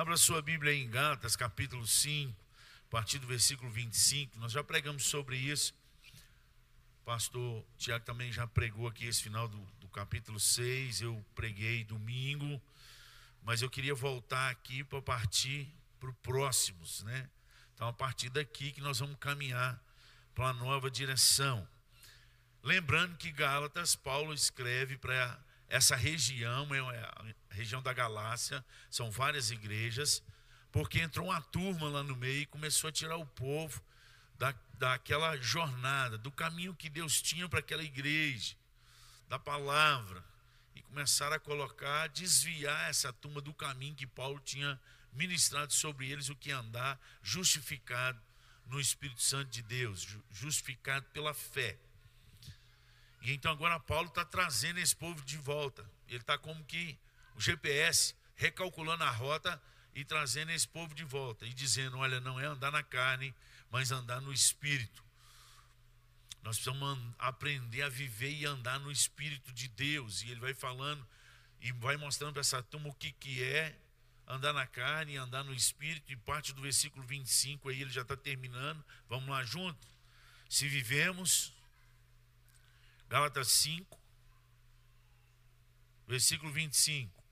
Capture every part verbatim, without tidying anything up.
Abra sua Bíblia em Gálatas, capítulo cinco, a partir do versículo vinte e cinco. Nós já pregamos sobre isso. O pastor Tiago também já pregou aqui esse final do, do capítulo seis. Eu preguei domingo, mas eu queria voltar aqui para partir para o próximos, né? Então, a partir daqui que nós vamos caminhar para uma nova direção. Lembrando que Gálatas, Paulo escreve para essa região, é a região da Galácia, são várias igrejas, porque entrou uma turma lá no meio e começou a tirar o povo da, daquela jornada, do caminho que Deus tinha para aquela igreja, da palavra, e começaram a colocar, desviar essa turma do caminho que Paulo tinha ministrado sobre eles, o que andar justificado no Espírito Santo de Deus, justificado pela fé. E então agora Paulo está trazendo esse povo de volta. Ele está como que o G P S recalculando a rota e trazendo esse povo de volta. E dizendo, olha, não é andar na carne, mas andar no Espírito. Nós precisamos aprender a viver e andar no Espírito de Deus. E ele vai falando e vai mostrando para essa turma o que, que é andar na carne e andar no Espírito. E parte do versículo vinte e cinco aí ele já está terminando. Vamos lá junto. Se vivemos... Gálatas cinco, versículo vinte e cinco.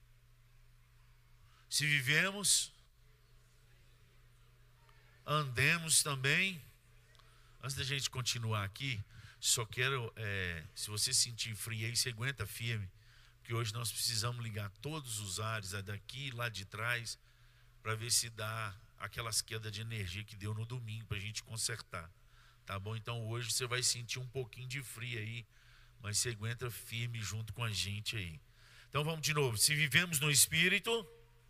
Se vivemos, andemos também. Antes da gente continuar aqui, só quero, é, se você sentir frio aí, você aguenta firme, porque hoje nós precisamos ligar todos os ares, a daqui e lá de trás, para ver se dá aquelas quedas de energia que deu no domingo, para a gente consertar. Tá bom? Então hoje você vai sentir um pouquinho de frio aí, mas você aguenta firme junto com a gente aí. Então vamos de novo. Se vivemos no Espírito,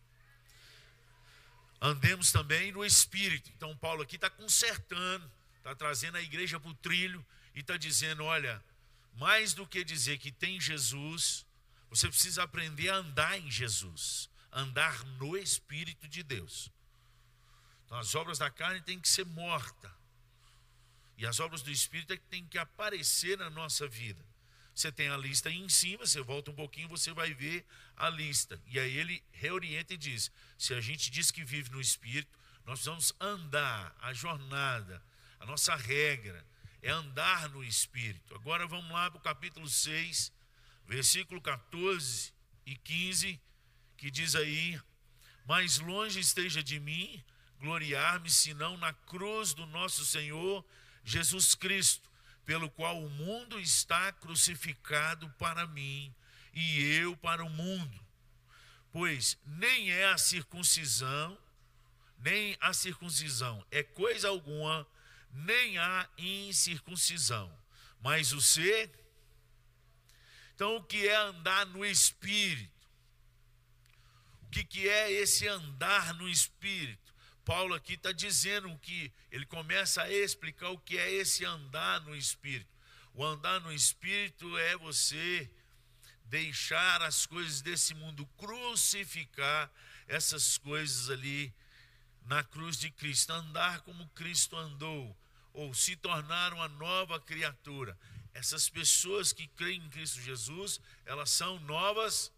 andemos também no Espírito. Então Paulo aqui está consertando, está trazendo a igreja para o trilho e está dizendo, olha, mais do que dizer que tem Jesus, você precisa aprender a andar em Jesus, andar no Espírito de Deus. Então as obras da carne têm que ser mortas. E as obras do Espírito é que tem que aparecer na nossa vida. Você tem a lista aí em cima, você volta um pouquinho, você vai ver a lista. E aí ele reorienta e diz, se a gente diz que vive no Espírito, nós precisamos andar, a jornada, a nossa regra é andar no Espírito. Agora vamos lá para o capítulo seis, versículo quatorze e quinze, que diz aí, mais longe esteja de mim gloriar-me, senão na cruz do nosso Senhor Jesus Cristo, pelo qual o mundo está crucificado para mim e eu para o mundo. Pois nem é a circuncisão, nem a circuncisão é coisa alguma, nem a incircuncisão, mas o ser. Então o que é andar no Espírito? O que, que é esse andar no Espírito? Paulo aqui está dizendo que ele começa a explicar o que é esse andar no Espírito. O andar no Espírito é você deixar as coisas desse mundo, crucificar essas coisas ali na cruz de Cristo, andar como Cristo andou, ou se tornar uma nova criatura. Essas pessoas que creem em Cristo Jesus, elas são novas,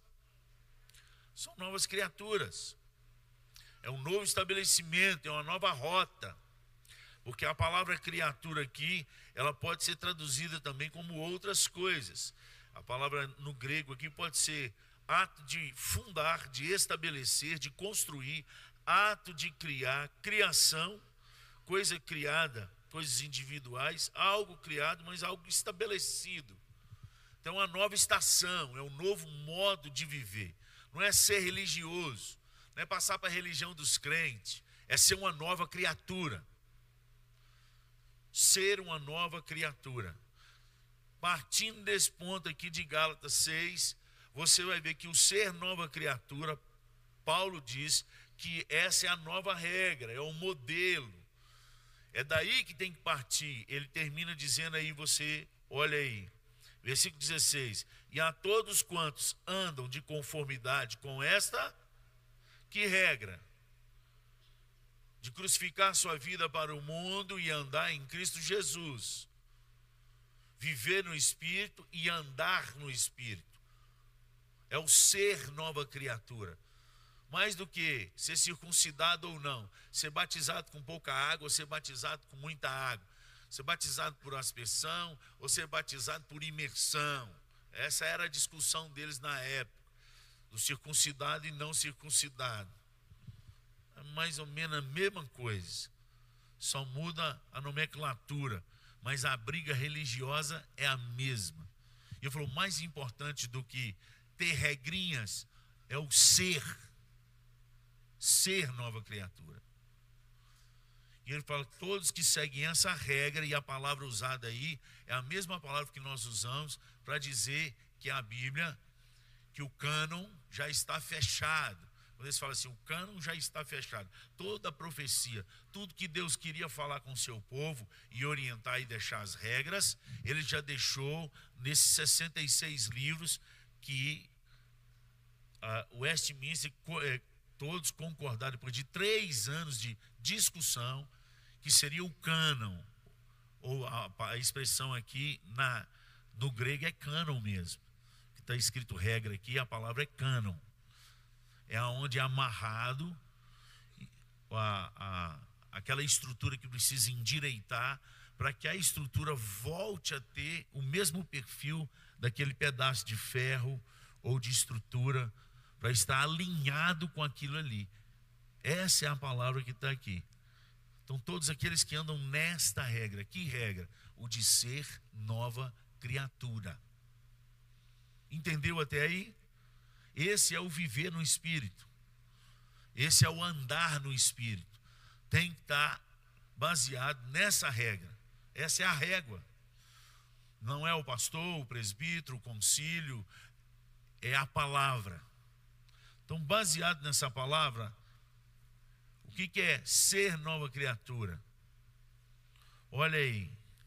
são novas criaturas. É um novo estabelecimento, é uma nova rota. Porque a palavra criatura aqui, ela pode ser traduzida também como outras coisas. A palavra no grego aqui pode ser ato de fundar, de estabelecer, de construir, ato de criar, criação, coisa criada, coisas individuais, algo criado, mas algo estabelecido. Então, é uma nova estação, é um novo modo de viver. Não é ser religioso. Não é passar para a religião dos crentes, é ser uma nova criatura. Ser uma nova criatura. Partindo desse ponto aqui de Gálatas seis, você vai ver que o ser nova criatura, Paulo diz que essa é a nova regra, é o modelo. É daí que tem que partir. Ele termina dizendo aí, você, olha aí, versículo dezesseis. E a todos quantos andam de conformidade com esta... Que regra? De crucificar sua vida para o mundo e andar em Cristo Jesus. Viver no Espírito e andar no Espírito. É o ser nova criatura. mais do que ser circuncidado ou não, ser batizado com pouca água ou ser batizado com muita água, ser batizado por aspersão ou ser batizado por imersão. Essa era a discussão deles na época, do circuncidado e não circuncidado. É mais ou menos a mesma coisa, só muda a nomenclatura, mas a briga religiosa é a mesma. E eu falo, mais importante do que ter regrinhas é o ser, ser nova criatura. E ele fala que todos que seguem essa regra, e a palavra usada aí é a mesma palavra que nós usamos para dizer que a Bíblia, que o cânon já está fechado. Quando eles falam assim, o cânon já está fechado. Toda a profecia, tudo que Deus queria falar com o seu povo e orientar e deixar as regras, ele já deixou nesses sessenta e seis livros que uh, o Westminster, eh, todos concordaram, depois de três anos de discussão, que seria o cânon, ou a, a expressão aqui na, no grego é cânon mesmo, que está escrito regra aqui, a palavra é cânon. É onde é amarrado a, a, aquela estrutura que precisa endireitar para que a estrutura volte a ter o mesmo perfil daquele pedaço de ferro ou de estrutura, para estar alinhado com aquilo ali. Essa é a palavra que está aqui. Então todos aqueles que andam nesta regra, que regra? O de ser nova criatura. Entendeu até aí? Esse é o viver no Espírito. Esse é o andar no Espírito. Tem que estar baseado nessa regra. Essa é a régua. Não é o pastor, o presbítero, o concílio, é a palavra. Então, baseado nessa palavra, o que, que é ser nova criatura? Olha aí.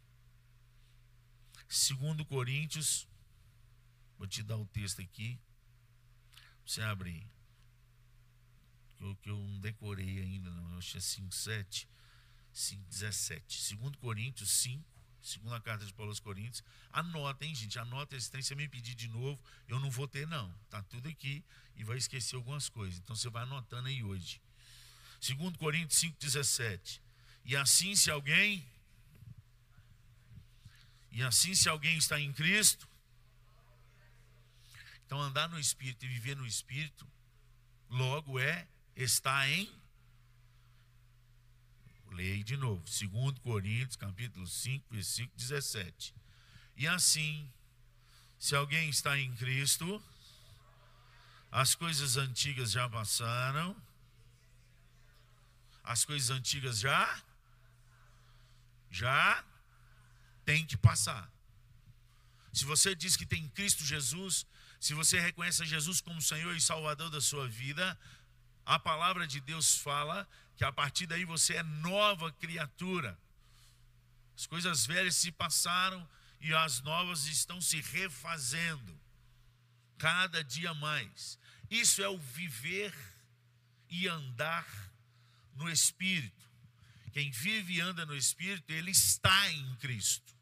Segundo Coríntios, vou te dar o texto aqui. Você abre aí, que, que eu não decorei ainda, não. Eu achei cinco, sete, cinco, dezessete. Segundo Coríntios cinco, segunda carta de Paulo aos Coríntios. Anota, hein, gente? Anota esse trem. Se você me pedir de novo, eu não vou ter, não. Está tudo aqui e vai esquecer algumas coisas. Então você vai anotando aí hoje. Segundo Coríntios cinco, dezessete. E assim se alguém, e assim se alguém está em Cristo. Então, andar no Espírito e viver no Espírito, logo é estar em... Leia de novo. Segundo Coríntios, capítulo cinco, versículo dezessete. E assim, se alguém está em Cristo, as coisas antigas já passaram, as coisas antigas já, já tem que passar. Se você diz que tem Cristo Jesus, se você reconhece Jesus como Senhor e Salvador da sua vida, a palavra de Deus fala que a partir daí você é nova criatura. As coisas velhas se passaram e as novas estão se refazendo cada dia mais. Isso é o viver e andar no Espírito. Quem vive e anda no Espírito, ele está em Cristo.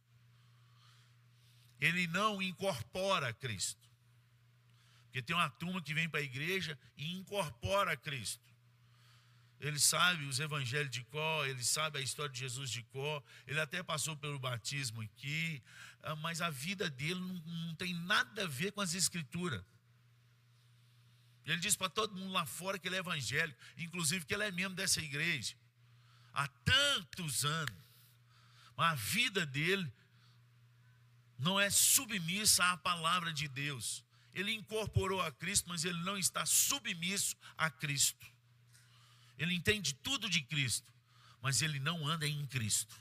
Ele não incorpora Cristo. Porque tem uma turma que vem para a igreja e incorpora Cristo. Ele sabe os evangelhos de cor, ele sabe a história de Jesus de cor, ele até passou pelo batismo aqui, mas a vida dele não, não tem nada a ver com as escrituras. Ele diz para todo mundo lá fora que ele é evangélico, inclusive que ele é membro dessa igreja há tantos anos, mas a vida dele não é submissa à palavra de Deus. Ele incorporou a Cristo, mas ele não está submisso a Cristo. Ele entende tudo de Cristo, mas ele não anda em Cristo.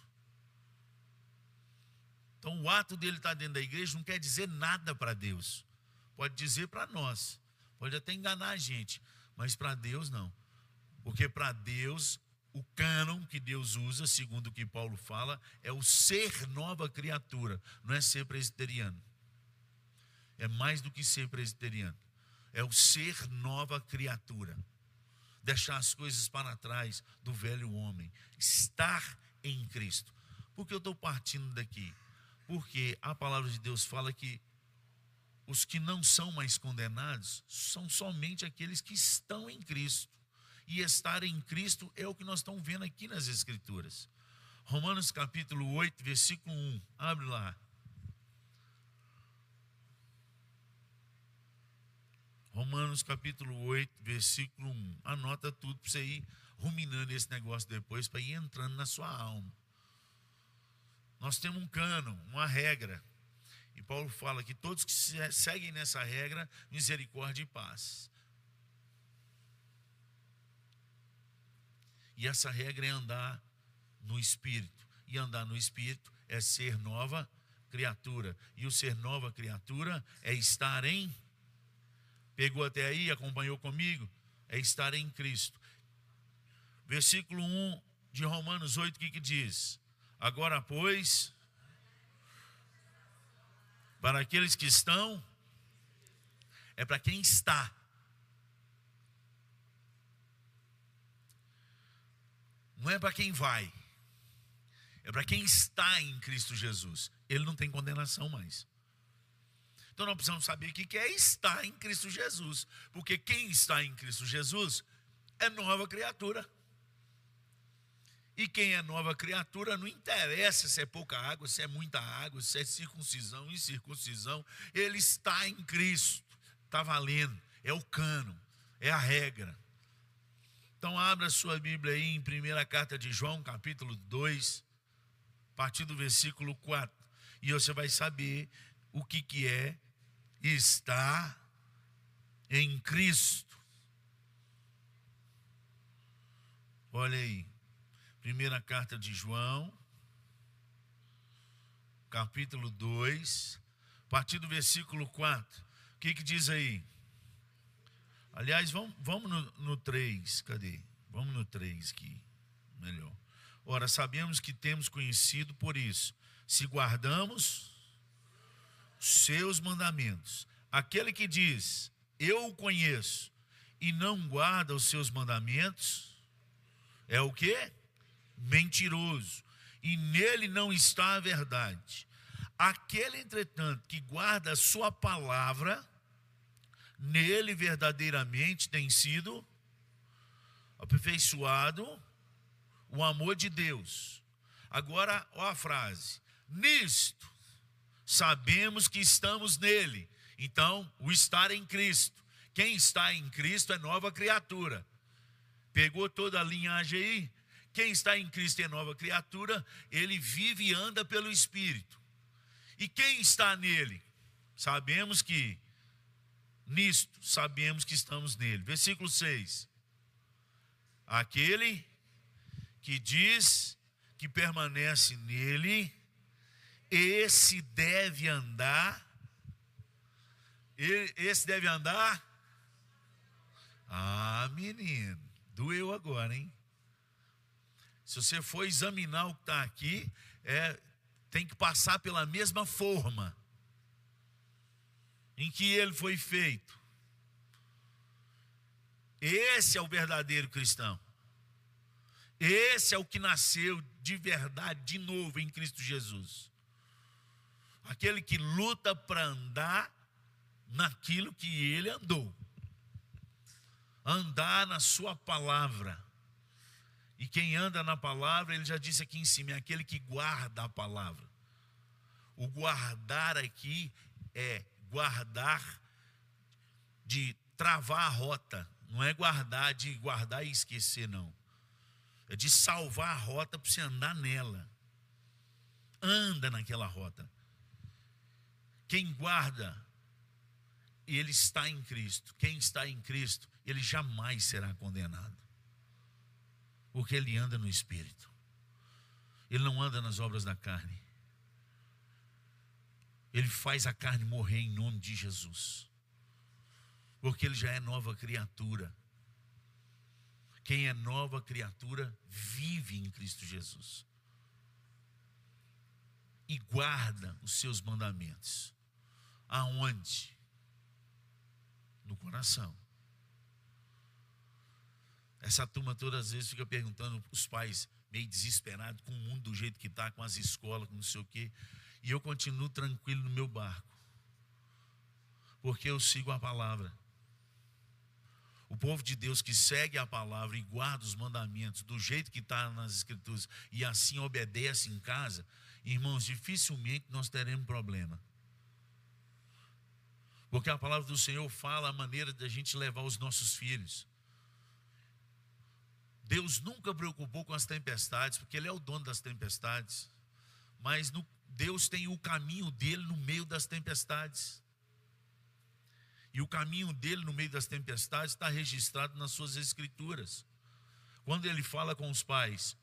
Então o ato dele estar dentro da igreja não quer dizer nada para Deus. Pode dizer para nós, pode até enganar a gente, mas para Deus não. Porque para Deus, o cânon que Deus usa, segundo o que Paulo fala, é o ser nova criatura, não é ser presbiteriano. É mais do que ser presbiteriano. É o ser nova criatura. Deixar as coisas para trás do velho homem. Estar em Cristo. Por que eu estou partindo daqui? Porque a palavra de Deus fala que os que não são mais condenados são somente aqueles que estão em Cristo. E estar em Cristo é o que nós estamos vendo aqui nas Escrituras. Romanos capítulo oito, versículo um. Abre lá. Romanos capítulo oito, versículo um. Anota tudo para você ir ruminando esse negócio depois, para ir entrando na sua alma. Nós temos um cânon, uma regra. E Paulo fala que todos que seguem nessa regra, misericórdia e paz. E essa regra é andar no Espírito. E andar no Espírito é ser nova criatura. E o ser nova criatura é estar em... Pegou até aí, acompanhou comigo? É estar em Cristo. Versículo um de Romanos oito, o que que diz? Agora, pois, para aqueles que estão, é para quem está. Não é para quem vai. É para quem está em Cristo Jesus. Ele não tem condenação mais. Então nós precisamos saber o que é estar em Cristo Jesus. Porque quem está em Cristo Jesus é nova criatura. E quem é nova criatura, não interessa se é pouca água, se é muita água, se é circuncisão, incircuncisão. Ele está em Cristo. Está valendo. É o cânon. É a regra. Então abra sua Bíblia aí em primeira carta de João, capítulo dois, a partir do versículo quatro. E você vai saber o que, que é estar em Cristo. Olha aí, primeira carta de João, capítulo dois, a partir do versículo quatro. O que, que diz aí? Aliás, vamos, vamos no, no três, cadê? Vamos no três aqui, melhor. Ora, sabemos que temos conhecido por isso, se guardamos seus mandamentos. Aquele que diz, eu o conheço, e não guarda os seus mandamentos, é o quê? Mentiroso, e nele não está a verdade. Aquele, entretanto, que guarda a sua palavra, nele verdadeiramente tem sido aperfeiçoado o amor de Deus. Agora, olha a frase. Nisto sabemos que estamos nele. Então, o estar em Cristo. Quem está em Cristo é nova criatura. Pegou toda a linhagem aí? Quem está em Cristo é nova criatura, ele vive e anda pelo Espírito. E quem está nele? Sabemos que Nisto sabemos que estamos nele. Versículo seis. Aquele que diz que permanece nele, esse deve andar. Esse deve andar. Ah, menino, doeu agora, hein? Se você for examinar o que está aqui, é, tem que passar pela mesma forma em que ele foi feito. Esse é o verdadeiro cristão. Esse é o que nasceu de verdade, de novo em Cristo Jesus. Aquele que luta para andar naquilo que ele andou. Andar na sua palavra. E quem anda na palavra, ele já disse aqui em cima, é aquele que guarda a palavra. O guardar aqui é guardar de travar a rota. Não é guardar de guardar e esquecer, não. É de salvar a rota para você andar nela. Anda naquela rota. Quem guarda, ele está em Cristo. Quem está em Cristo, ele jamais será condenado. Porque ele anda no Espírito. Ele não anda nas obras da carne. Ele faz a carne morrer em nome de Jesus. Porque ele já é nova criatura. Quem é nova criatura vive em Cristo Jesus. E guarda os seus mandamentos. Aonde? No coração. Essa turma todas as vezes fica perguntando, os pais meio desesperados com o mundo do jeito que está, com as escolas, com não sei o quê. E eu continuo tranquilo no meu barco. Porque eu sigo a palavra. O povo de Deus que segue a palavra e guarda os mandamentos do jeito que está nas Escrituras e assim obedece em casa, irmãos, dificilmente nós teremos problema. Porque a palavra do Senhor fala a maneira de a gente levar os nossos filhos. Deus nunca preocupou com as tempestades, porque Ele é o dono das tempestades. Mas no, Deus tem o caminho dele no meio das tempestades. E o caminho dele no meio das tempestades está registrado nas suas escrituras. Quando ele fala com os pais,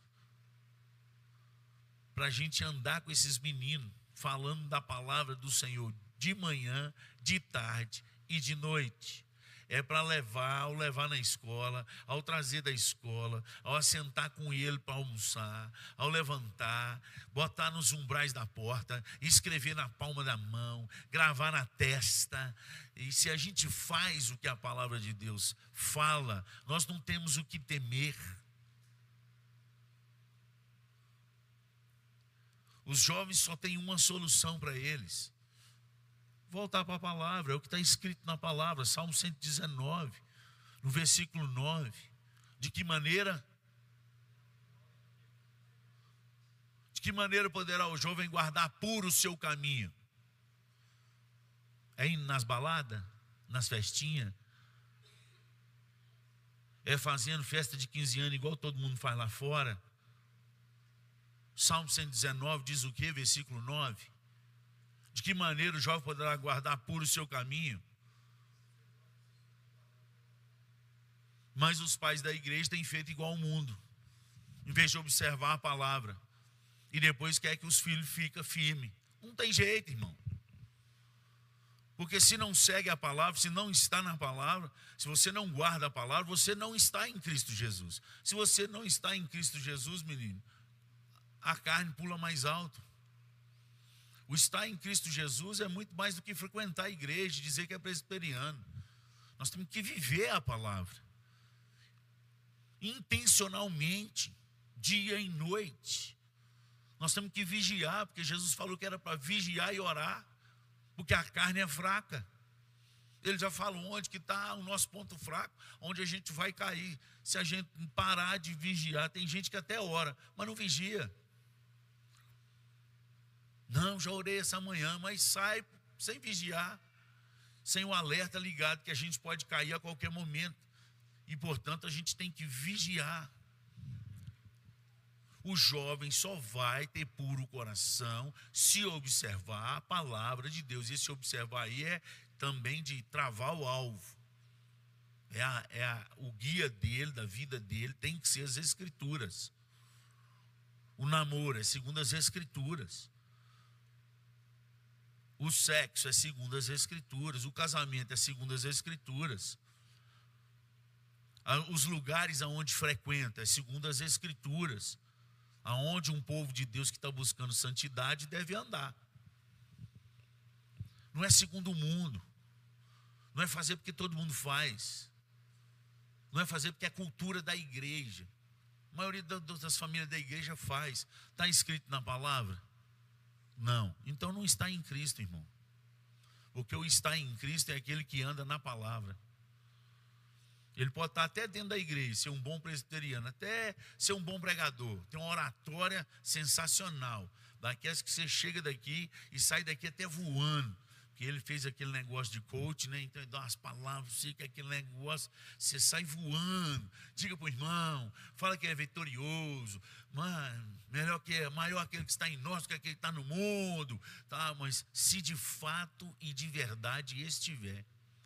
para a gente andar com esses meninos, falando da palavra do Senhor de manhã, de tarde e de noite. É para levar, ao levar na escola, ao trazer da escola, ao assentar com ele para almoçar, ao levantar, botar nos umbrais da porta, escrever na palma da mão, gravar na testa. E se a gente faz o que a palavra de Deus fala, nós não temos o que temer. Os jovens só têm uma solução para eles: voltar para a palavra. É o que está escrito na palavra, Salmo cento e dezenove, no versículo nove. De que maneira? De que maneira poderá o jovem guardar puro o seu caminho? É indo nas baladas, nas festinhas? É fazendo festa de quinze anos igual todo mundo faz lá fora? Salmo cento e dezenove diz o que? Versículo nove. De que maneira o jovem poderá guardar puro o seu caminho? Mas os pais da igreja têm feito igual ao mundo. Em vez de observar a palavra. E depois quer que os filhos fiquem firmes. Não tem jeito, irmão. Porque se não segue a palavra, se não está na palavra, se você não guarda a palavra, você não está em Cristo Jesus. Se você não está em Cristo Jesus, menino, a carne pula mais alto. O estar em Cristo Jesus é muito mais do que frequentar a igreja e dizer que é presbiteriano. Nós temos que viver a palavra. Intencionalmente, dia e noite. Nós temos que vigiar, porque Jesus falou que era para vigiar e orar, porque a carne é fraca. Ele já falou onde que está o nosso ponto fraco, onde a gente vai cair. Se a gente parar de vigiar, tem gente que até ora, mas não vigia. Não, já orei essa manhã, mas sai sem vigiar, sem o alerta ligado, que a gente pode cair a qualquer momento. E, portanto, a gente tem que vigiar. O jovem só vai ter puro coração se observar a palavra de Deus. E esse observar aí é também de travar o alvo. É, a, é a, o guia dele, da vida dele, tem que ser as Escrituras. O namoro é segundo as Escrituras. O sexo é segundo as Escrituras. O casamento é segundo as Escrituras. Os lugares aonde frequenta é segundo as Escrituras. Aonde um povo de Deus que está buscando santidade deve andar. Não é segundo o mundo. Não é fazer porque todo mundo faz. Não é fazer porque é cultura da igreja. A maioria das famílias da igreja faz. Está escrito na palavra? Não. Então não está em Cristo, irmão. Porque o estar em Cristo é aquele que anda na palavra. Ele pode estar até dentro da igreja, ser um bom presbiteriano, até ser um bom pregador, ter uma oratória sensacional, daquelas que você chega daqui e sai daqui até voando, que ele fez aquele negócio de coach, né? Então ele dá umas palavras, sei que aquele negócio, você sai voando. Diga para o irmão, fala que é vitorioso, mano, melhor que é, maior aquele que está em nós do que aquele que está no mundo, tá? Mas se de fato e de verdade estiver,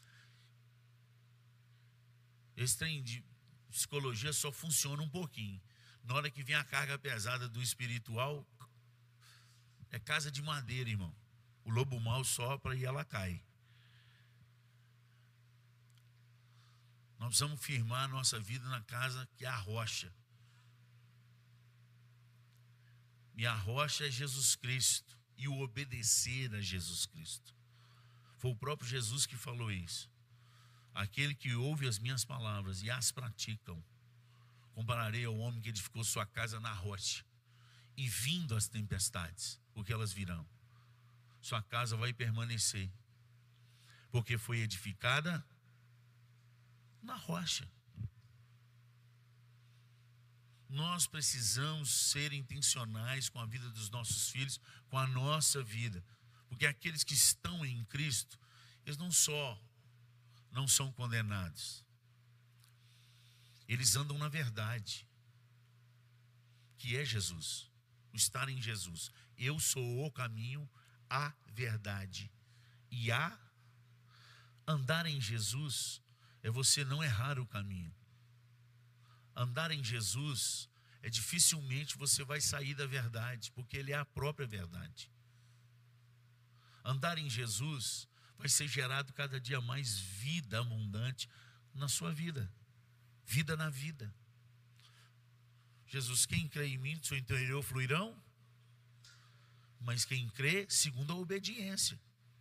esse trem de psicologia só funciona um pouquinho. Na hora que vem a carga pesada do espiritual, é casa de madeira, irmão. O lobo mau sopra e ela cai. Nós precisamos firmar a nossa vida na casa que é a rocha. E a rocha é Jesus Cristo. E o obedecer a Jesus Cristo. Foi o próprio Jesus que falou isso. Aquele que ouve as minhas palavras e as praticam, compararei ao homem que edificou sua casa na rocha. E vindo as tempestades, porque elas virão, sua casa vai permanecer. porque foi edificada na rocha. Nós precisamos ser intencionais com a vida dos nossos filhos, com a nossa vida. Porque aqueles que estão em Cristo, eles não só não são condenados, eles andam na verdade, que é Jesus, o estar em Jesus. Eu sou o caminho, a verdade e a andar em Jesus é você não errar o caminho. Andar em Jesus é dificilmente você vai sair da verdade, porque Ele é a própria verdade. Andar em Jesus vai ser gerado cada dia mais vida abundante na sua vida, vida na vida. Jesus, quem crê em mim, do seu interior fluirão, mas quem crê segundo a obediência.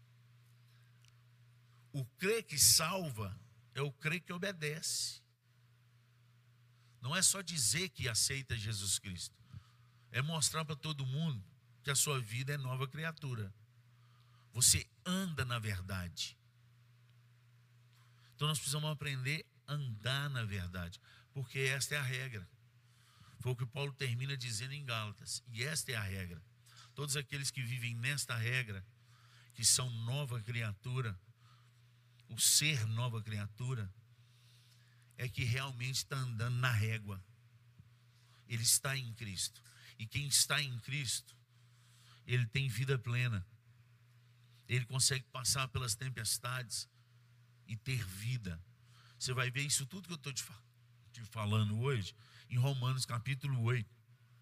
O crer que salva é o crer que obedece. Não é só dizer que aceita Jesus Cristo, é mostrar para todo mundo que a sua vida é nova criatura. Você anda na verdade. Então nós precisamos aprender a andar na verdade, porque esta é a regra. Foi o que Paulo termina dizendo em Gálatas, e esta é a regra. Todos aqueles que vivem nesta regra, que são nova criatura, o ser nova criatura, é que realmente está andando na régua. Ele está em Cristo. E quem está em Cristo, ele tem vida plena. Ele consegue passar pelas tempestades e ter vida. Você vai ver isso tudo que eu estou te, te falando hoje em Romanos capítulo oito.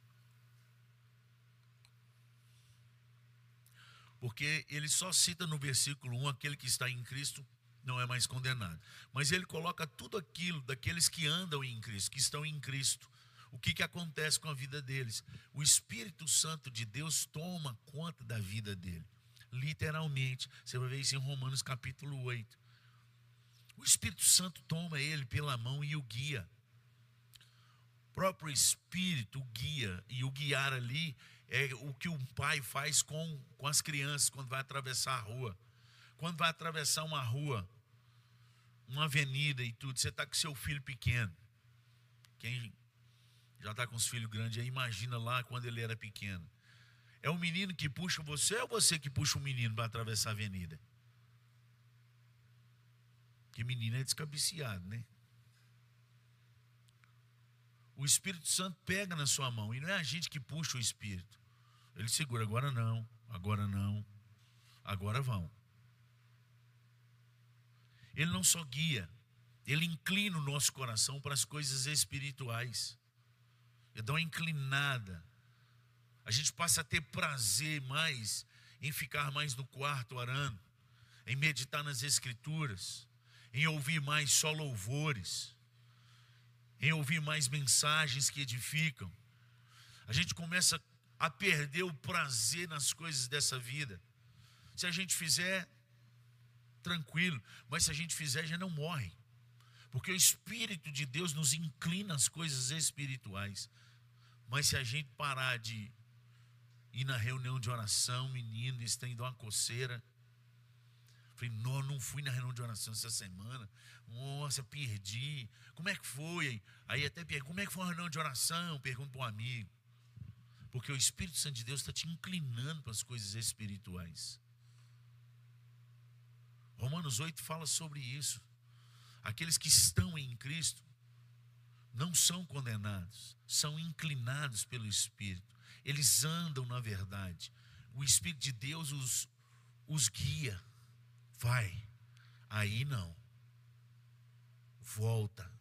Porque ele só cita no versículo um, aquele que está em Cristo não é mais condenado. Mas ele coloca tudo aquilo daqueles que andam em Cristo, que estão em Cristo. O que, que acontece com a vida deles? O Espírito Santo de Deus toma conta da vida dele. Literalmente, você vai ver isso em Romanos capítulo oito. O Espírito Santo toma ele pela mão e o guia. O próprio Espírito guia, e o guiar ali é o que um pai faz com, com as crianças quando vai atravessar a rua. Quando vai atravessar uma rua, uma avenida e tudo, você está com seu filho pequeno. Quem já está com os filhos grandes aí, imagina lá quando ele era pequeno. É o menino que puxa você ou você que puxa o menino para atravessar a avenida? Porque menino é descabiciado, né? O Espírito Santo pega na sua mão, e não é a gente que puxa o Espírito. Ele segura, agora não, agora não, agora vão. Ele não só guia, ele inclina o nosso coração para as coisas espirituais. Ele dá uma inclinada. A gente passa a ter prazer mais em ficar mais no quarto orando, em meditar nas Escrituras, em ouvir mais só louvores, em ouvir mais mensagens que edificam. A gente começa a perder o prazer nas coisas dessa vida. Se a gente fizer, tranquilo, mas se a gente fizer, já não morre, porque o Espírito de Deus nos inclina às coisas espirituais. Mas se a gente parar de ir na reunião de oração, menino, isso tem uma coceira. Falei, não, não fui na reunião de oração essa semana, nossa, perdi, como é que foi? Aí até pergunto, como é que foi a reunião de oração? Pergunto para um amigo, porque o Espírito Santo de Deus está te inclinando para as coisas espirituais. Romanos oito fala sobre isso. Aqueles que estão em Cristo não são condenados, são inclinados pelo Espírito. Eles andam na verdade. O Espírito de Deus os, os guia. Vai, aí não. Volta.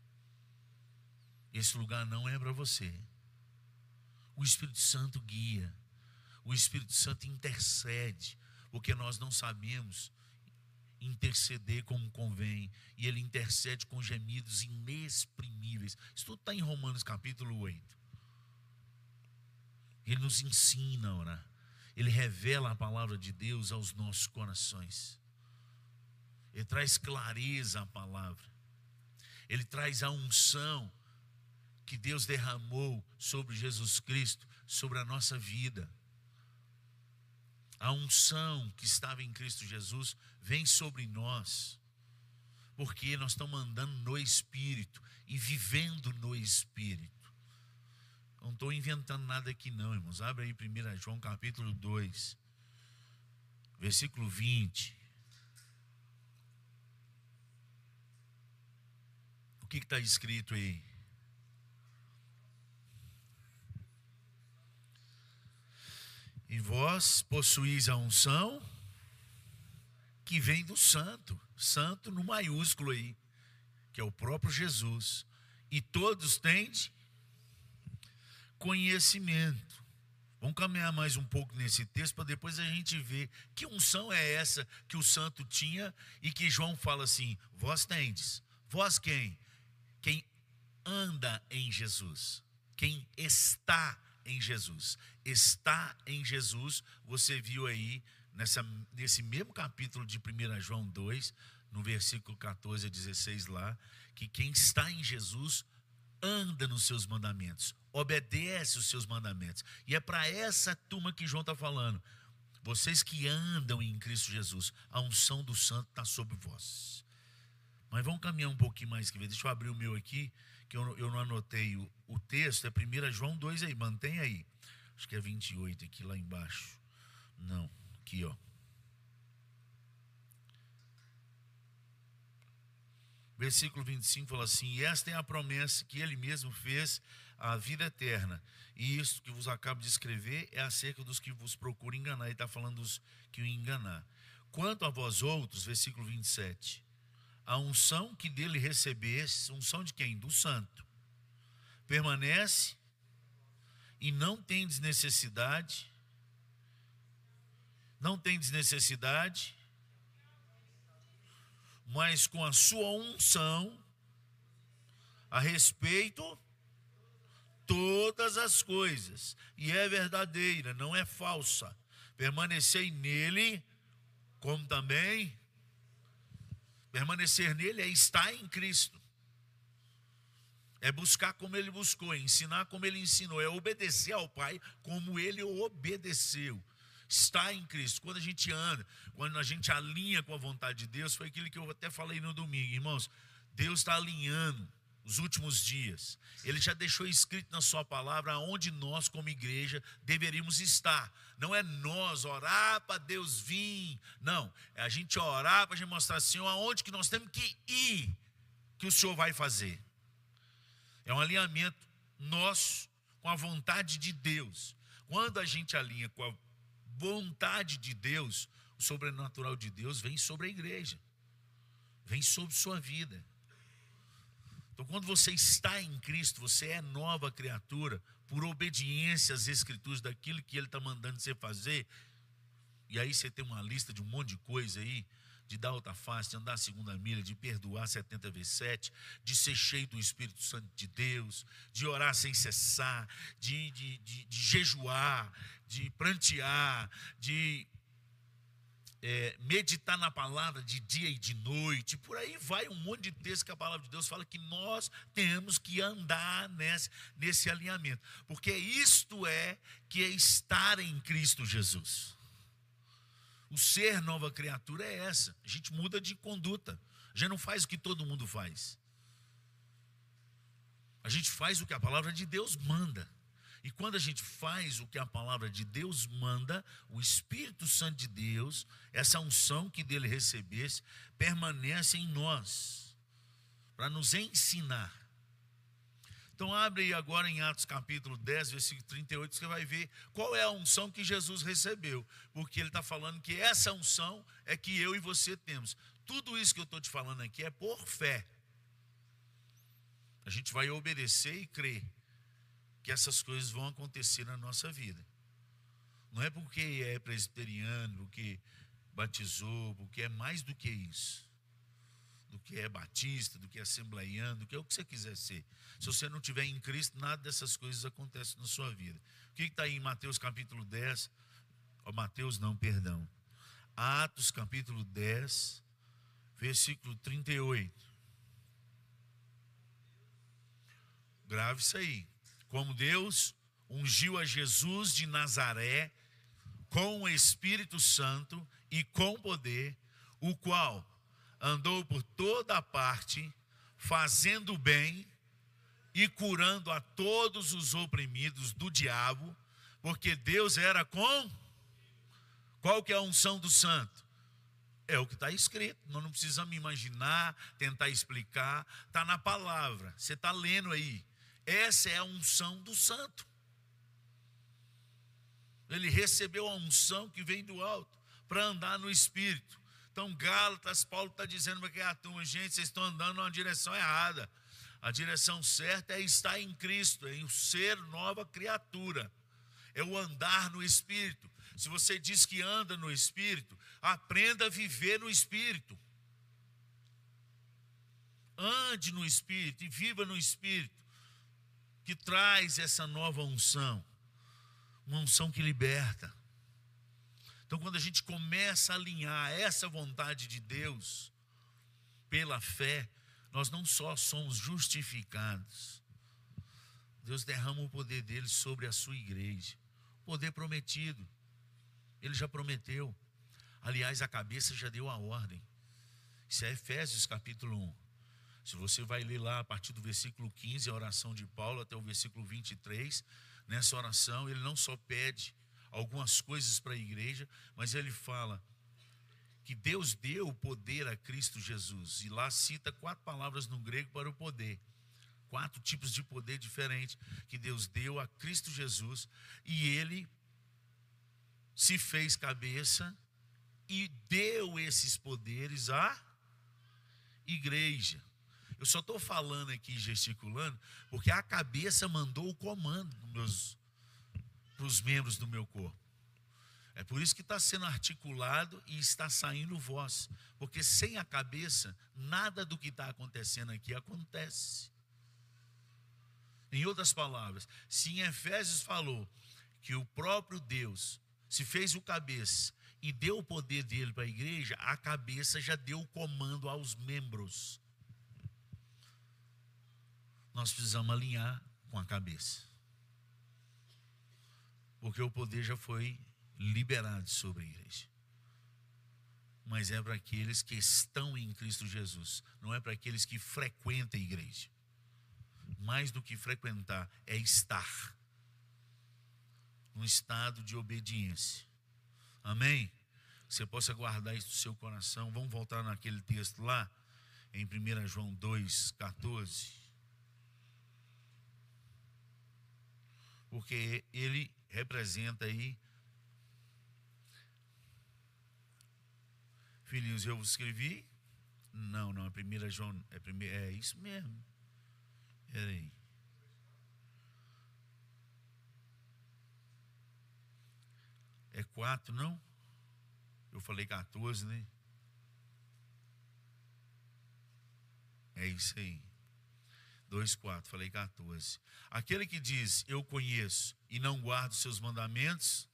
Esse lugar não é para você. O Espírito Santo guia. O Espírito Santo intercede, porque nós não sabemos interceder como convém, e ele intercede com gemidos inexprimíveis. Isso tudo está em Romanos capítulo oito. Ele nos ensina a orar, ele revela a palavra de Deus aos nossos corações, ele traz clareza à palavra, ele traz a unção que Deus derramou sobre Jesus Cristo, sobre a nossa vida. A unção que estava em Cristo Jesus vem sobre nós, porque nós estamos andando no Espírito e vivendo no Espírito. Não estou inventando nada aqui não, irmãos. Abre aí primeiro João capítulo dois, versículo vinte. O que está escrito aí? E vós possuís a unção que vem do Santo, Santo no maiúsculo aí, que é o próprio Jesus. E todos têm conhecimento. Vamos caminhar mais um pouco nesse texto para depois a gente ver que unção é essa que o santo tinha e que João fala assim: vós tendes. Vós quem? Quem anda em Jesus, quem está em Jesus. Está em Jesus, você viu aí nessa, nesse mesmo capítulo de primeiro João dois, no versículo catorze a dezesseis lá, que quem está em Jesus anda nos seus mandamentos, obedece os seus mandamentos. E é para essa turma que João está falando: vocês que andam em Cristo Jesus, a unção do santo está sobre vós. Mas vamos caminhar um pouquinho mais, que deixa eu abrir o meu aqui, que eu, eu não anotei o, o texto. É primeiro João dois aí, mantém aí. Acho que é vinte e oito aqui lá embaixo. Não, aqui ó. Versículo vinte e cinco fala assim: e esta é a promessa que ele mesmo fez, a vida eterna. E isso que vos acabo de escrever é acerca dos que vos procuram enganar. Ele está falando dos que o enganar. Quanto a vós outros, versículo vinte e sete, a unção que dele recebeste, unção de quem? Do santo, permanece e não tendes necessidade, não tendes necessidade, mas com a sua unção, a respeito todas as coisas, e é verdadeira, não é falsa. Permanecei nele, como também, permanecer nele é estar em Cristo. É buscar como ele buscou, é ensinar como ele ensinou, é obedecer ao Pai como ele obedeceu. Está em Cristo. Quando a gente anda, quando a gente alinha com a vontade de Deus, foi aquilo que eu até falei no domingo, irmãos. Deus está alinhando os últimos dias. Ele já deixou escrito na sua palavra aonde nós, como igreja, deveríamos estar. Não é nós orar para Deus vir, não. É a gente orar para a gente mostrar assim, aonde que nós temos que ir, que o Senhor vai fazer. É um alinhamento nosso com a vontade de Deus. Quando a gente alinha com a vontade de Deus, o sobrenatural de Deus vem sobre a igreja, vem sobre sua vida. Então, quando você está em Cristo, você é nova criatura, por obediência às Escrituras, daquilo que Ele está mandando você fazer. E aí você tem uma lista de um monte de coisa aí, de dar outra face, de andar a segunda milha, de perdoar setenta vezes sete, de ser cheio do Espírito Santo de Deus, de orar sem cessar, de, de, de, de jejuar, de prantear, de é, meditar na palavra de dia e de noite. Por aí vai um monte de texto que a palavra de Deus fala que nós temos que andar nesse, nesse alinhamento. Porque isto é que é estar em Cristo Jesus. O ser nova criatura é essa. A gente muda de conduta. A gente não faz o que todo mundo faz. A gente faz o que a palavra de Deus manda. E quando a gente faz o que a palavra de Deus manda, o Espírito Santo de Deus, essa unção que dele recebesse, permanece em nós, para nos ensinar. Então abre aí agora em Atos capítulo dez, versículo trinta e oito, você vai ver qual é a unção que Jesus recebeu. Porque ele está falando que essa unção é que eu e você temos. Tudo isso que eu estou te falando aqui é por fé. A gente vai obedecer e crer que essas coisas vão acontecer na nossa vida. Não é porque é presbiteriano, porque batizou, porque é mais do que isso. Do que é batista, do que é assembleiano, do que é o que você quiser ser. Se você não estiver em Cristo, nada dessas coisas acontece na sua vida. O que está aí em Mateus capítulo dez? Oh, Mateus não, perdão. Atos capítulo dez, versículo trinta e oito. Grave isso aí. Como Deus ungiu a Jesus de Nazaré com o Espírito Santo e com poder, o qual andou por toda a parte, fazendo bem e curando a todos os oprimidos do diabo, porque Deus era com... Qual que é a unção do santo? É o que está escrito, nós não precisamos imaginar, tentar explicar, está na palavra, você está lendo aí. Essa é a unção do santo. Ele recebeu a unção que vem do alto para andar no Espírito. Então, Gálatas, Paulo está dizendo para que a turma, gente, vocês estão andando numa direção errada. A direção certa é estar em Cristo, é o ser nova criatura, é o andar no Espírito. Se você diz que anda no Espírito, aprenda a viver no Espírito. Ande no Espírito e viva no Espírito, que traz essa nova unção, uma unção que liberta. Então, quando a gente começa a alinhar essa vontade de Deus pela fé, nós não só somos justificados, Deus derrama o poder dele sobre a sua igreja, o poder prometido. Ele já prometeu. Aliás, a cabeça já deu a ordem. Isso é Efésios capítulo um. Se você vai ler lá a partir do versículo quinze, a oração de Paulo, até o versículo vinte e três, nessa oração ele não só pede algumas coisas para a igreja, mas ele fala que Deus deu o poder a Cristo Jesus. E lá cita quatro palavras no grego para o poder. Quatro tipos de poder diferentes que Deus deu a Cristo Jesus. E ele se fez cabeça e deu esses poderes à igreja. Eu só estou falando aqui, gesticulando, porque a cabeça mandou o comando para os membros do meu corpo. É por isso que está sendo articulado e está saindo voz. Porque sem a cabeça, nada do que está acontecendo aqui acontece. Em outras palavras, se em Efésios falou que o próprio Deus se fez o cabeça e deu o poder dele para a igreja, a cabeça já deu o comando aos membros. Nós precisamos alinhar com a cabeça, porque o poder já foi liberado sobre a igreja. Mas é para aqueles que estão em Cristo Jesus, não é para aqueles que frequentam a igreja. Mais do que frequentar, é estar num estado de obediência. Amém? Você possa guardar isso no seu coração. Vamos voltar naquele texto lá, em primeira João dois, quatorze. Porque ele representa aí, filhinhos, eu vos escrevi. Não, não, é primeira João, é, primeira, é isso mesmo. Peraí. É quatro, não? Eu falei quatorze, né? É isso aí. dois, quatro, falei quatorze. Aquele que diz, eu conheço e não guardo os seus mandamentos,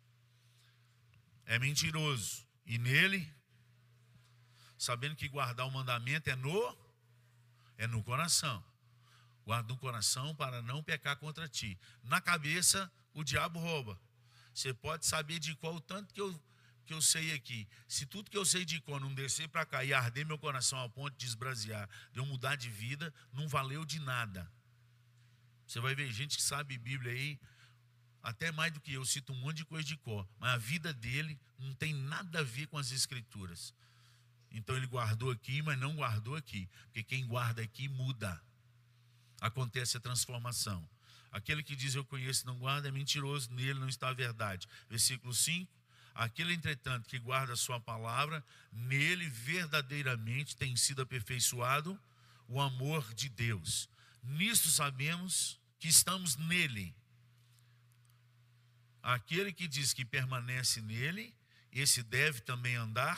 é mentiroso. E nele, sabendo que guardar o mandamento é no, é no coração. Guarda no coração para não pecar contra ti. Na cabeça, o diabo rouba. Você pode saber de qual o tanto que eu, que eu sei aqui. Se tudo que eu sei de qual não descer para cá e arder meu coração ao ponto de esbrasear, de eu mudar de vida, não valeu de nada. Você vai ver gente que sabe Bíblia aí, até mais do que eu, cito um monte de coisa de cor. Mas a vida dele não tem nada a ver com as Escrituras. Então ele guardou aqui, mas não guardou aqui. Porque quem guarda aqui muda. Acontece a transformação. Aquele que diz eu conheço e não guarda é mentiroso, nele não está a verdade. Versículo cinco. Aquele, entretanto, que guarda a sua palavra, nele verdadeiramente tem sido aperfeiçoado o amor de Deus. Nisto sabemos que estamos nele. Aquele que diz que permanece nele, esse deve também andar.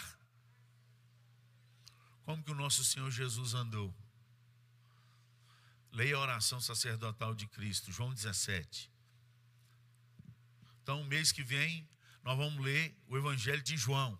Como que o nosso Senhor Jesus andou? Leia a oração sacerdotal de Cristo, João dezessete. Então, mês que vem, nós vamos ler o Evangelho de João.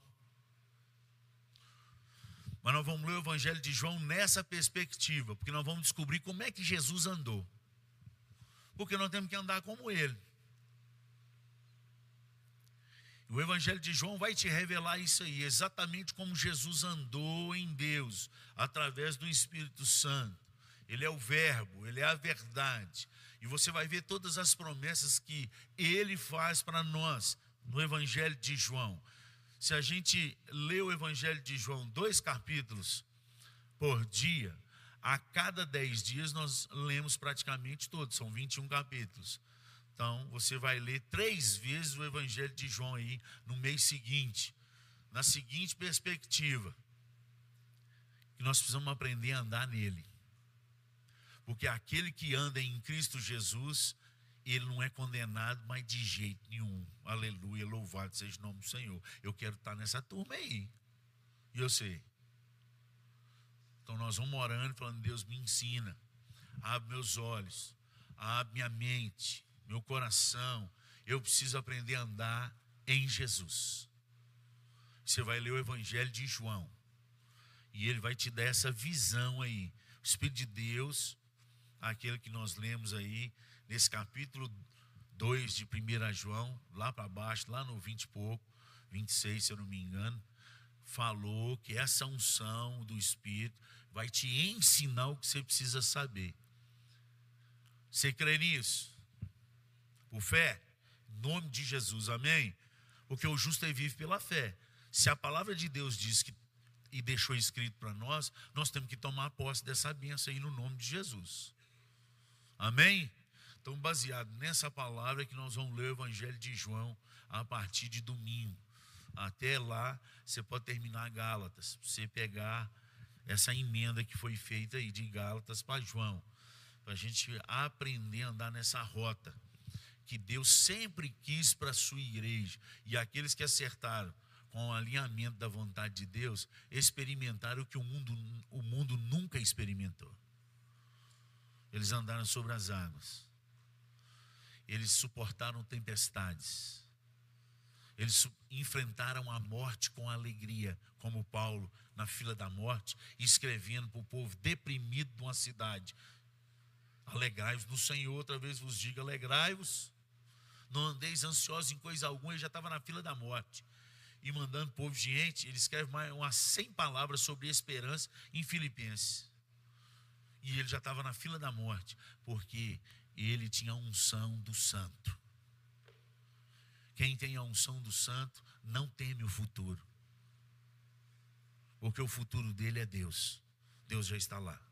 Mas nós vamos ler o Evangelho de João nessa perspectiva, porque nós vamos descobrir como é que Jesus andou. Porque nós temos que andar como ele. O Evangelho de João vai te revelar isso aí, exatamente como Jesus andou em Deus, através do Espírito Santo. Ele é o verbo, ele é a verdade. E você vai ver todas as promessas que ele faz para nós no Evangelho de João. Se a gente lê o Evangelho de João, dois capítulos por dia, a cada dez dias nós lemos praticamente todos, são vinte e um capítulos. Então, você vai ler três vezes o Evangelho de João aí no mês seguinte, na seguinte perspectiva, que nós precisamos aprender a andar nele. Porque aquele que anda em Cristo Jesus, ele não é condenado, mas de jeito nenhum. Aleluia, louvado seja o nome do Senhor. Eu quero estar nessa turma aí. E eu sei. Então nós vamos orando, falando, Deus me ensina. Abre meus olhos, abre minha mente, meu coração. Eu preciso aprender a andar em Jesus. Você vai ler o Evangelho de João. E ele vai te dar essa visão aí. O Espírito de Deus, aquele que nós lemos aí, nesse capítulo dois de primeira João, lá para baixo, lá no vinte e pouco, vinte e seis, se eu não me engano, falou que essa unção do Espírito vai te ensinar o que você precisa saber. Você crê nisso? Por fé? Em nome de Jesus, amém? Porque o justo vive pela fé. Se a palavra de Deus diz que e deixou escrito para nós, nós temos que tomar posse dessa bênção aí no nome de Jesus. Amém? Então, baseado nessa palavra que nós vamos ler o Evangelho de João a partir de domingo. Até lá, você pode terminar Gálatas. Você pegar essa emenda que foi feita aí de Gálatas para João. Para a gente aprender a andar nessa rota que Deus sempre quis para a sua igreja. E aqueles que acertaram com o alinhamento da vontade de Deus, experimentaram o que o mundo, o mundo nunca experimentou. Eles andaram sobre as águas. Eles suportaram tempestades. Eles enfrentaram a morte com alegria, como Paulo, na fila da morte, escrevendo para o povo deprimido de uma cidade. Alegrai-vos no Senhor, outra vez vos digo, alegrai-vos. Não andeis ansiosos em coisa alguma, ele já estava na fila da morte. E mandando o povo, gente, ele escreve mais umas cem palavras sobre esperança em Filipenses. E ele já estava na fila da morte, porque ele tinha a unção do santo. Quem tem a unção do santo não teme o futuro. Porque o futuro dele é Deus. Deus já está lá.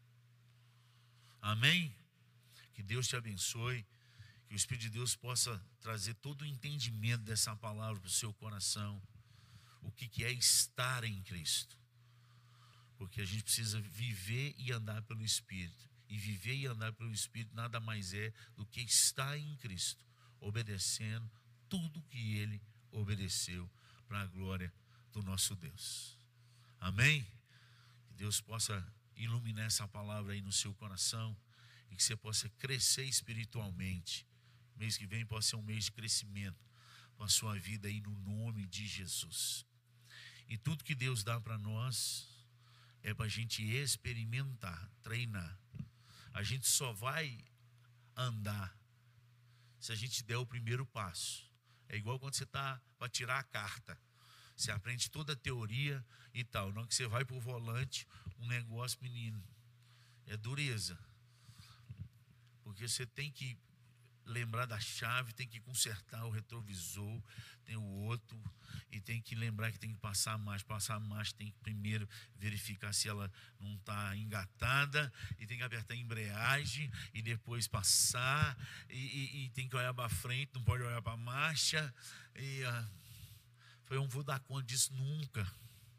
Amém? Que Deus te abençoe. Que o Espírito de Deus possa trazer todo o entendimento dessa palavra para o seu coração. O que, que é estar em Cristo. Porque a gente precisa viver e andar pelo Espírito. E viver e andar pelo Espírito nada mais é do que estar em Cristo. Obedecendo tudo que Ele obedeceu para a glória do nosso Deus. Amém? Que Deus possa iluminar essa palavra aí no seu coração. E que você possa crescer espiritualmente. Mês que vem pode ser um mês de crescimento com a sua vida aí no nome de Jesus. E tudo que Deus dá para nós é para a gente experimentar, treinar. A gente só vai andar se a gente der o primeiro passo. É igual quando você está para tirar a carta. Você aprende toda a teoria e tal. Não que você vai para o volante, um negócio, menino, é dureza. Porque você tem que lembrar da chave, tem que consertar o retrovisor, tem o outro, e tem que lembrar que tem que passar a marcha. Passar a marcha tem que primeiro verificar se ela não está engatada, e tem que apertar a embreagem, e depois passar, e, e, e tem que olhar para frente, não pode olhar para a marcha. E, ah, eu não vou dar conta disso nunca.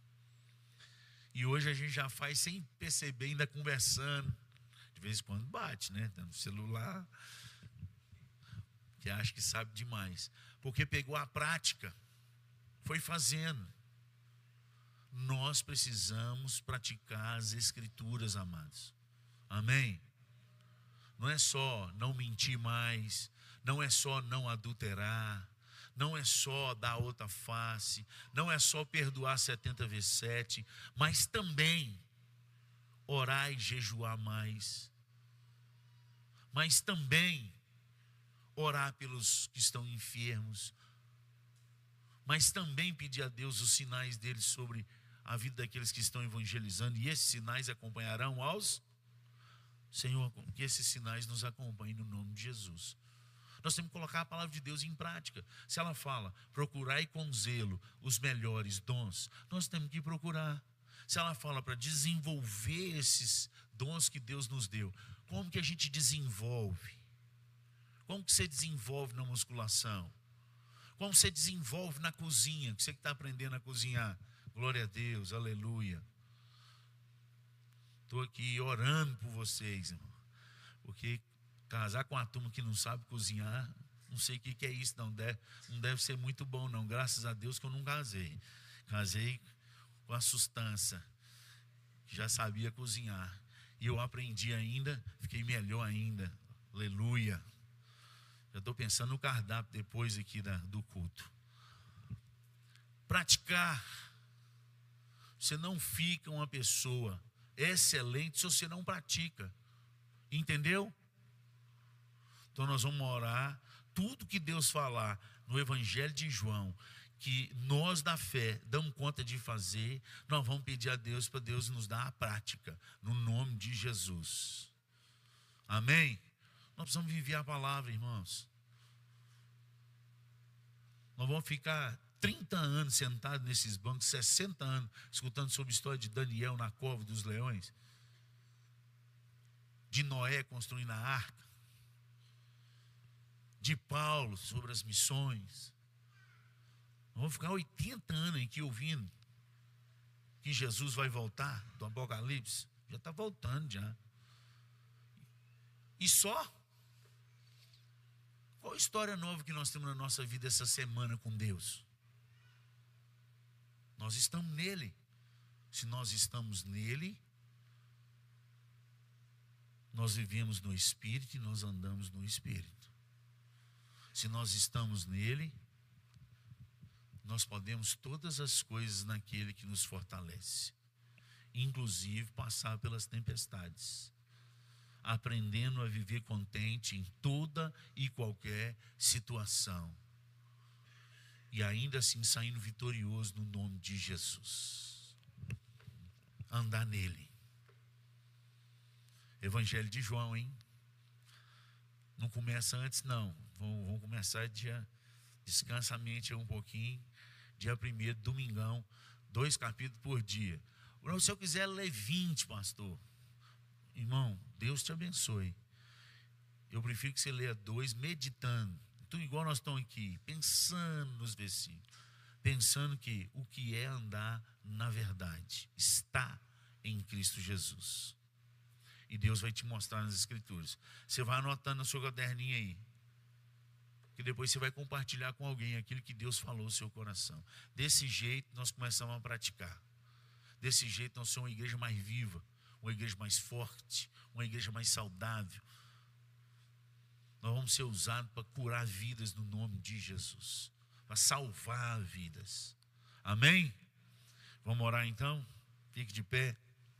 E hoje a gente já faz sem perceber, ainda conversando. De vez em quando bate, né? Tá no celular, que acha que sabe demais. Porque pegou a prática, foi fazendo. Nós precisamos praticar as Escrituras, amados. Amém? Não é só não mentir mais, não é só não adulterar, não é só dar outra face, não é só perdoar setenta vezes sete, mas também orar e jejuar mais, mas também orar pelos que estão enfermos, mas também pedir a Deus os sinais dele sobre a vida daqueles que estão evangelizando, e esses sinais acompanharão aos... Senhor, que esses sinais nos acompanhem no nome de Jesus. Nós temos que colocar a palavra de Deus em prática. Se ela fala, procurai com zelo os melhores dons, nós temos que procurar. Se ela fala para desenvolver esses dons que Deus nos deu, como que a gente desenvolve? Como que você desenvolve na musculação? Como você desenvolve na cozinha? Você que está aprendendo a cozinhar. Glória a Deus, aleluia. Estou aqui orando por vocês, irmão. Porque casar com uma turma que não sabe cozinhar, não sei o que, que é isso, não deve, não deve ser muito bom, não. Graças a Deus que eu não casei. Casei com a sustância, que já sabia cozinhar. E eu aprendi ainda, fiquei melhor ainda. Aleluia. Já estou pensando no cardápio depois aqui da, do culto. Praticar. Você não fica uma pessoa excelente se você não pratica. Entendeu? Então nós vamos orar. Tudo que Deus falar no Evangelho de João, que nós da fé damos conta de fazer, nós vamos pedir a Deus para Deus nos dar a prática, no nome de Jesus. Amém? Nós precisamos viver a palavra, irmãos. Nós vamos ficar trinta anos sentados nesses bancos, sessenta anos, escutando sobre a história de Daniel na cova dos leões, de Noé construindo a arca, de Paulo sobre as missões. Nós vamos ficar oitenta anos aqui ouvindo que Jesus vai voltar do Apocalipse. Já está voltando já. E só? Qual a história nova que nós temos na nossa vida essa semana com Deus? Nós estamos nele. Se nós estamos nele, nós vivemos no Espírito e nós andamos no Espírito. Se nós estamos nele, nós podemos todas as coisas naquele que nos fortalece, inclusive passar pelas tempestades, aprendendo a viver contente em toda e qualquer situação, e ainda assim saindo vitorioso no nome de Jesus. Andar nele. Evangelho de João, hein? Não começa antes, não. Vamos, vamos começar dia, descansa a mente um pouquinho. Dia primeiro, domingão, dois capítulos por dia. Se eu quiser ler vinte, pastor, irmão, Deus te abençoe. Eu prefiro que você leia dois, meditando. Então, igual nós estamos aqui, pensando nos versículos. Pensando que o que é andar na verdade está em Cristo Jesus. E Deus vai te mostrar nas Escrituras. Você vai anotando na sua caderninha aí. Que depois você vai compartilhar com alguém aquilo que Deus falou no seu coração. Desse jeito nós começamos a praticar. Desse jeito nós somos uma igreja mais viva, uma igreja mais forte, uma igreja mais saudável. Nós vamos ser usados para curar vidas no nome de Jesus, para salvar vidas. Amém? Vamos orar então? Fique de pé.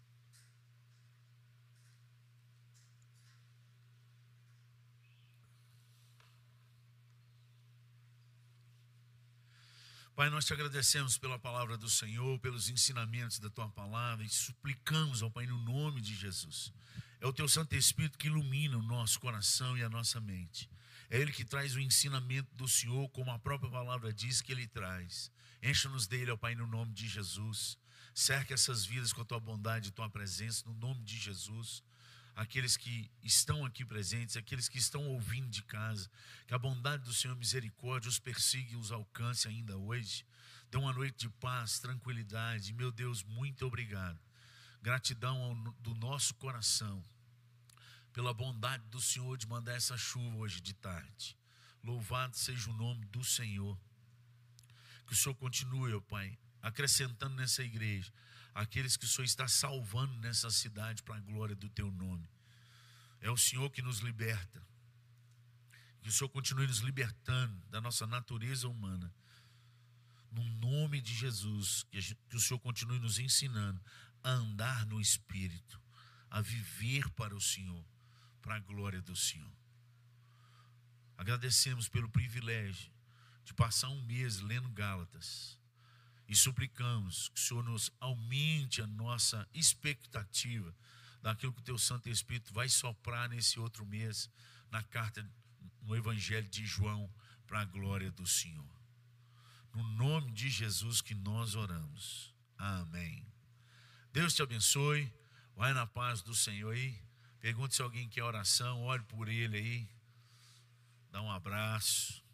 Pai, nós te agradecemos pela palavra do Senhor, pelos ensinamentos da tua palavra, e suplicamos, ó Pai, no nome de Jesus. É o teu Santo Espírito que ilumina o nosso coração e a nossa mente. É Ele que traz o ensinamento do Senhor, como a própria palavra diz que Ele traz. Encha-nos dele, ó Pai, no nome de Jesus. Cerca essas vidas com a tua bondade e tua presença, no nome de Jesus. Aqueles que estão aqui presentes, aqueles que estão ouvindo de casa, que a bondade do Senhor, misericórdia, os persiga e os alcance ainda hoje. Dê uma noite de paz, tranquilidade. Meu Deus, muito obrigado. Gratidão ao, do nosso coração, pela bondade do Senhor de mandar essa chuva hoje de tarde. Louvado seja o nome do Senhor. Que o Senhor continue, ó Pai, acrescentando nessa igreja aqueles que o Senhor está salvando nessa cidade para a glória do teu nome. É o Senhor que nos liberta. Que o Senhor continue nos libertando da nossa natureza humana. No nome de Jesus, que, a gente, que o Senhor continue nos ensinando a andar no Espírito, a viver para o Senhor, para a glória do Senhor. Agradecemos pelo privilégio de passar um mês lendo Gálatas. E suplicamos que o Senhor nos aumente a nossa expectativa daquilo que o Teu Santo Espírito vai soprar nesse outro mês, na carta, no Evangelho de João, para a glória do Senhor. No nome de Jesus que nós oramos. Amém. Deus te abençoe. Vai na paz do Senhor aí. Pergunte se alguém quer oração. Ore por ele aí. Dá um abraço.